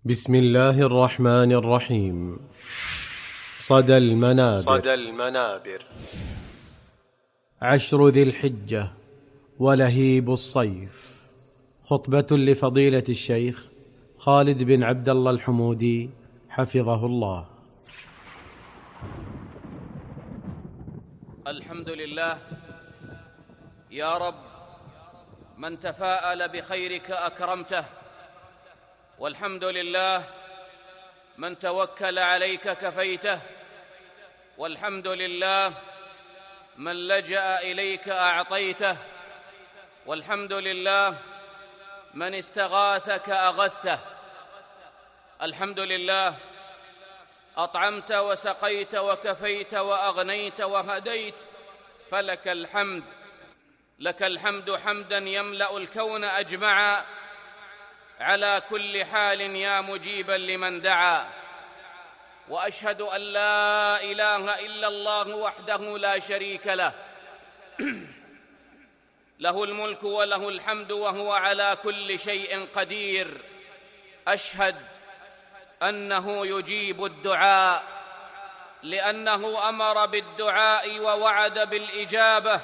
بسم الله الرحمن الرحيم. صدى المنابر. عشر ذي الحجة ولهيب الصيف. خطبة لفضيلة الشيخ خالد بن عبد الله الحمودي حفظه الله. الحمد لله يا رب، من تفاءل بخيرك أكرمته، والحمد لله من توكل عليك كفيته، والحمد لله من لجأ إليك أعطيته، والحمد لله من استغاثك أغثته. الحمد لله أطعمت وسقيت وكفيت وأغنيت وهديت، فلك الحمد. لك الحمد حمدا يملأ الكون أجمعا، على كل حال يا مجيبا لمن دعا. وأشهد أن لا إله إلا الله وحده لا شريك له، له الملك وله الحمد وهو على كل شيء قدير. أشهد أنه يجيب الدعاء، لأنه أمر بالدعاء ووعد بالإجابة.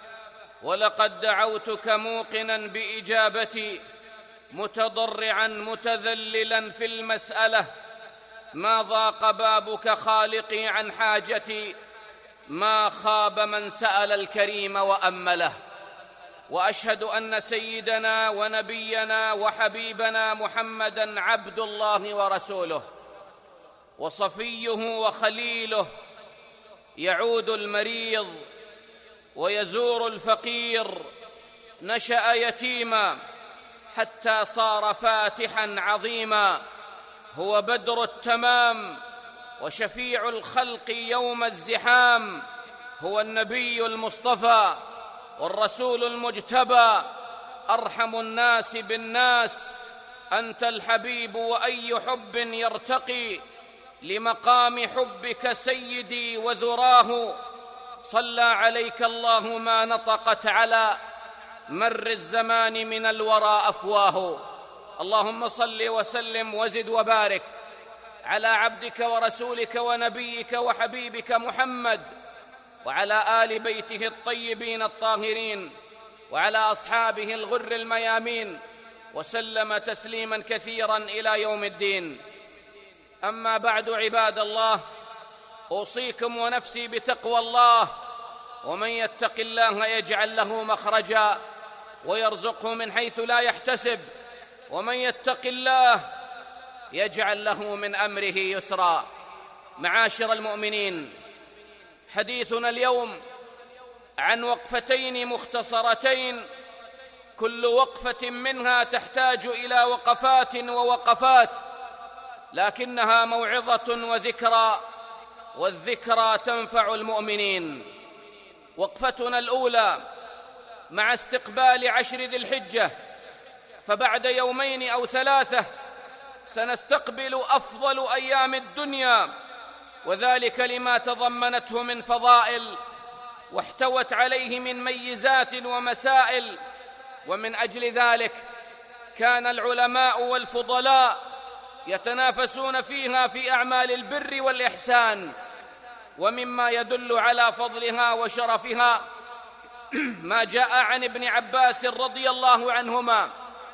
ولقد دعوتك موقنا بإجابتي، متضرعا متذللا في المسألة. ما ضاق بابك خالقي عن حاجتي، ما خاب من سأل الكريم وأمله. وأشهد أن سيدنا ونبينا وحبيبنا محمدًا عبد الله ورسوله، وصفيه وخليله، يعود المريض ويزور الفقير. نشأ يتيما حتى صار فاتحا عظيما. هو بدر التمام وشفيع الخلق يوم الزحام. هو النبي المصطفى والرسول المجتبى، أرحم الناس بالناس. أنت الحبيب وأي حب يرتقي لمقام حبك سيدي وذراه. صلى عليك الله ما نطقت على مر الزمان من الورى أفواه. اللهم صل وسلم وزد وبارك على عبدك ورسولك ونبيك وحبيبك محمد، وعلى آل بيته الطيبين الطاهرين، وعلى أصحابه الغر الميامين، وسلم تسليما كثيرا إلى يوم الدين. أما بعد، عباد الله، أوصيكم ونفسي بتقوى الله. ومن يتق الله يجعل له مخرجا ويرزقه من حيث لا يحتسب، ومن يتق الله يجعل له من أمره يسرا. معاشر المؤمنين، حديثنا اليوم عن وقفتين مختصرتين، كل وقفة منها تحتاج إلى وقفات ووقفات، لكنها موعظة وذكرى، والذكرى تنفع المؤمنين. وقفتنا الأولى مع استقبال عشر ذي الحجة، فبعد يومين أو ثلاثة سنستقبل أفضل أيام الدنيا، وذلك لما تضمنته من فضائل واحتوت عليه من ميزات ومسائل. ومن أجل ذلك كان العلماء والفضلاء يتنافسون فيها في أعمال البر والإحسان. ومما يدل على فضلها وشرفها ما جاء عن ابن عباس رضي الله عنهما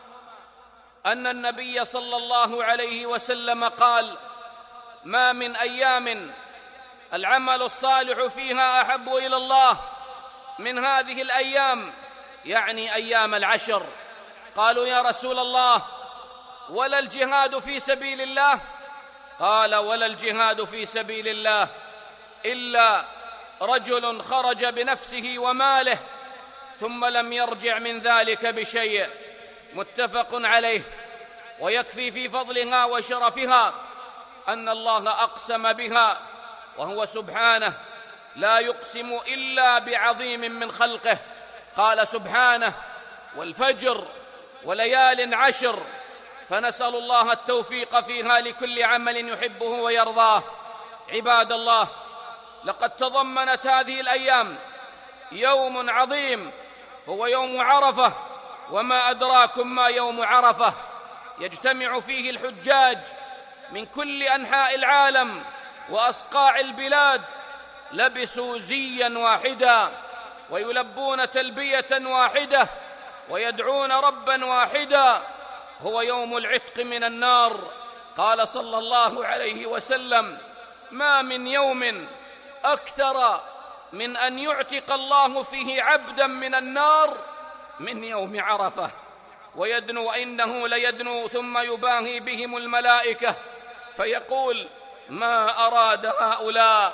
أن النبي صلى الله عليه وسلم قال: ما من أيام العمل الصالح فيها أحب إلى الله من هذه الأيام، يعني أيام العشر. قالوا: يا رسول الله، ولا الجهاد في سبيل الله؟ قال: ولا الجهاد في سبيل الله إلا رجل خرج بنفسه وماله ثم لم يرجع من ذلك بشيء. متفق عليه. ويكفي في فضلها وشرفها أن الله أقسم بها، وهو سبحانه لا يقسم إلا بعظيم من خلقه. قال سبحانه: والفجر وليال عشر. فنسأل الله التوفيق فيها لكل عمل يحبه ويرضاه. عباد الله، لقد تضمنت هذه الأيام يوم عظيم، هو يوم عرفة. وما أدراكم ما يوم عرفة؟ يجتمع فيه الحجاج من كل أنحاء العالم وأصقاع البلاد، لبسوا زيا واحدا ويلبون تلبية واحدة ويدعون ربا واحدا، هو يوم العتق من النار. قال صلى الله عليه وسلم: ما من يوم أكثر من أن يعتق الله فيه عبدا من النار من يوم عرفة، ويدنو إنه ليدنو ثم يباهي بهم الملائكة فيقول: ما أراد هؤلاء.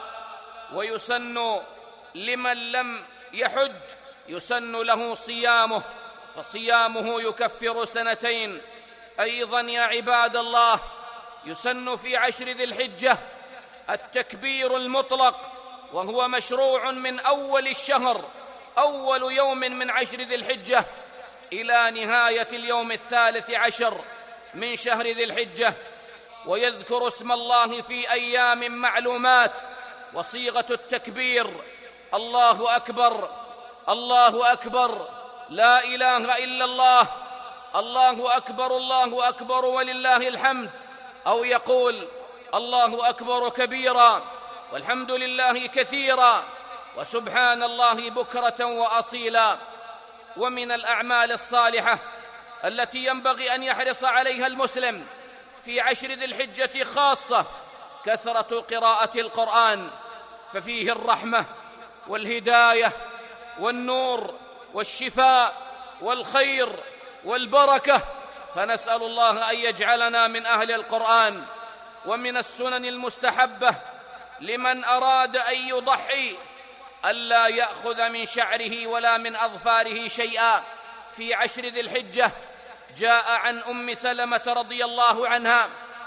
ويسن لمن لم يحج يسن له صيامه، فصيامه يكفر سنتين. أيضا يا عباد الله، يسن في 10 ذي الحجة التكبير المطلق، وهو مشروع من أول الشهر، أول يوم من 10 ذي الحجة إلى نهاية اليوم 13 من شهر ذي الحجة، ويذكر اسم الله في أيام معلومات. وصيغة التكبير: الله أكبر، الله أكبر، لا إله إلا الله، الله أكبر، الله أكبر ولله الحمد، أو يقول: الله أكبر كبيرا والحمد لله كثيرا وسبحان الله بكرة وأصيلا. ومن الأعمال الصالحة التي ينبغي أن يحرص عليها المسلم في 10 ذي الحجة خاصة كثرة قراءة القرآن، ففيه الرحمة والهداية والنور والشفاء والخير والبركة، فنسأل الله أن يجعلنا من أهل القرآن. ومن السنن المستحبة لمن أراد أن يضحي ألا يأخذ من شعره ولا من أظفاره شيئا في 10 ذي الحجة. جاء عن أم سلمة رضي الله عنها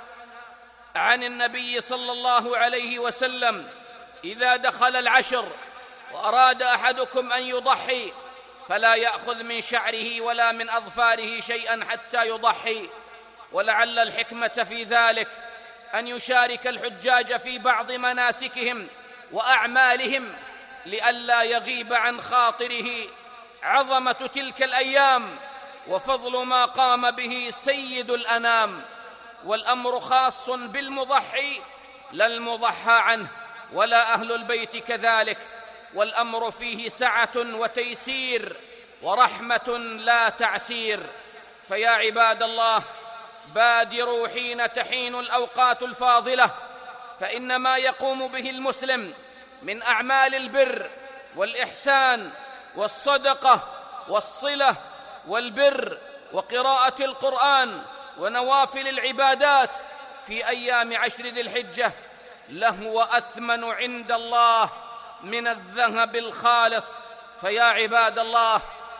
عن النبي صلى الله عليه وسلم: إذا دخل العشر وأراد أحدكم أن يضحي فلا يأخذ من شعره ولا من أظفاره شيئا حتى يضحي. ولعل الحكمة في ذلك أن يشارك الحجاج في بعض مناسكهم وأعمالهم لئلا يغيب عن خاطره عظمة تلك الأيام وفضل ما قام به سيد الأنام. والأمر خاص بالمضحي لا المضحى عنه ولا أهل البيت كذلك، والأمر فيه سعة وتيسير ورحمة لا تعسير. فيا عباد الله، بادروا حين تحين الأوقات الفاضلة، فإن ما يقوم به المسلم من أعمال البر والإحسان والصدقة والصلة والبر وقراءة القرآن ونوافل العبادات في أيام 10 ذي الحجة لهو أثمن عند الله من الذهب الخالص. فيا عباد الله،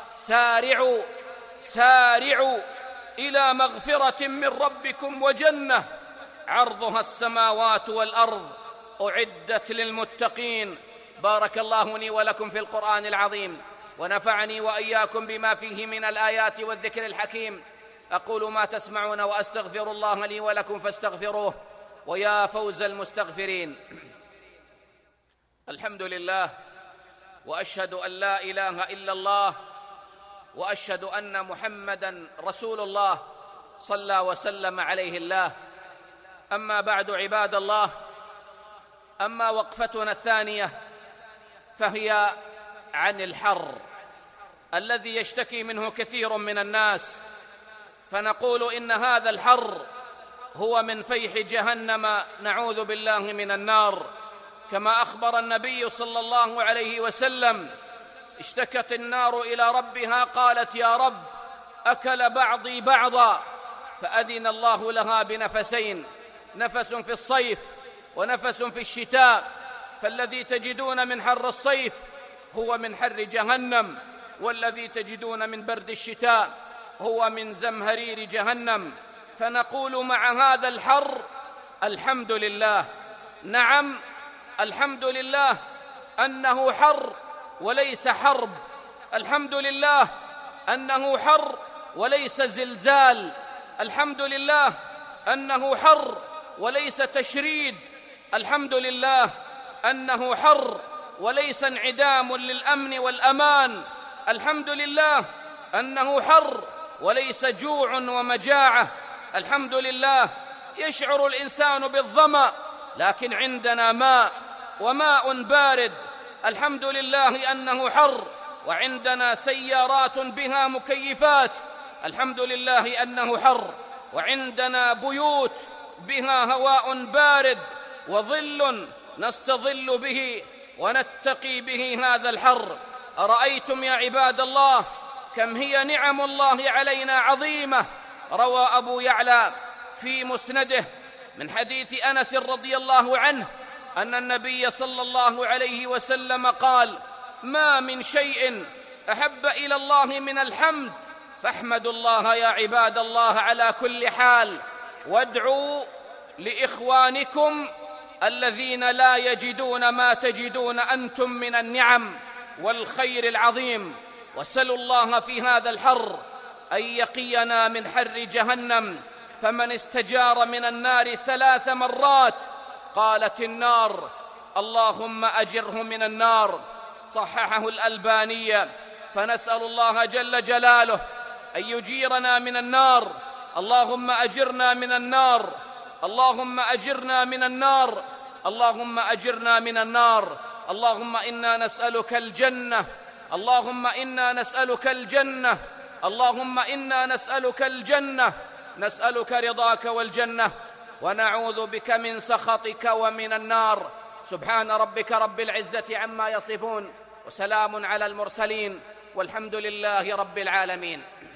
سارعوا إلى مغفرة من ربكم وجنة عرضها السماوات والأرض أعدت للمتقين. بارك الله لي ولكم في القرآن العظيم، ونفعني وإياكم بما فيه من الآيات والذكر الحكيم. أقول ما تسمعون وأستغفر الله لي ولكم فاستغفروه، ويا فوز المستغفرين. الحمد لله، وأشهد أن لا إله إلا الله، وأشهد أن محمدًا رسول الله صلى وسلم عليه الله. أما بعد عباد الله، أما وقفتنا الثانية فهي عن الحر الذي يشتكي منه كثير من الناس، فنقول إن هذا الحر هو من فيح جهنم، نعوذ بالله من النار. كما أخبر النبي صلى الله عليه وسلم: اشتكت النار إلى ربها قالت: يا رب، أكل بعضي بعضا، فأذن الله لها بنفسين: نفس في الصيف ونفس في الشتاء. فالذي تجدون من حر الصيف هو من حر جهنم، والذي تجدون من برد الشتاء هو من زمهرير جهنم. فنقول مع هذا الحر: الحمد لله. نعم، الحمد لله أنه حر وليس حرب، الحمد لله أنه حر وليس زلزال، الحمد لله أنه حر وليس تشريد، الحمد لله أنه حر وليس انعدام للأمن والأمان، الحمد لله أنه حر وليس جوع ومجاعة، الحمد لله يشعر الإنسان بالظمأ، لكن عندنا ماء وماء بارد. الحمد لله أنه حر، وعندنا سيارات بها مكيفات. الحمد لله أنه حر، وعندنا بيوت بها هواء بارد وظل نستظل به ونتقي به هذا الحر. أرأيتم يا عباد الله كم هي نعم الله علينا عظيمة. روى أبو يعلى في مسنده من حديث أنس رضي الله عنه أن النبي صلى الله عليه وسلم قال: ما من شيء أحب إلى الله من الحمد، فاحمدوا الله يا عباد الله على كل حال، وادعوا لإخوانكم الذين لا يجدون ما تجدون أنتم من النعم والخير العظيم. وسلوا الله في هذا الحر أن يقينا من حر جهنم، فمن استجار من النار 3 مرات قالت النار: اللهم أجره من النار. صححه الألباني. فنسأل الله جل جلاله أن يجيرنا من النار. اللهم أجرنا من النار، اللهم أجرنا من النار، اللهم أجرنا من النار. اللهم إنا نسألك الجنة، اللهم إنا نسألك الجنة، اللهم إنا نسألك الجنة. نسألك رضاك والجنة، ونعوذ بك من سخطك ومن النار. سبحان ربك رب العزة عما يصفون، وسلام على المرسلين، والحمد لله رب العالمين.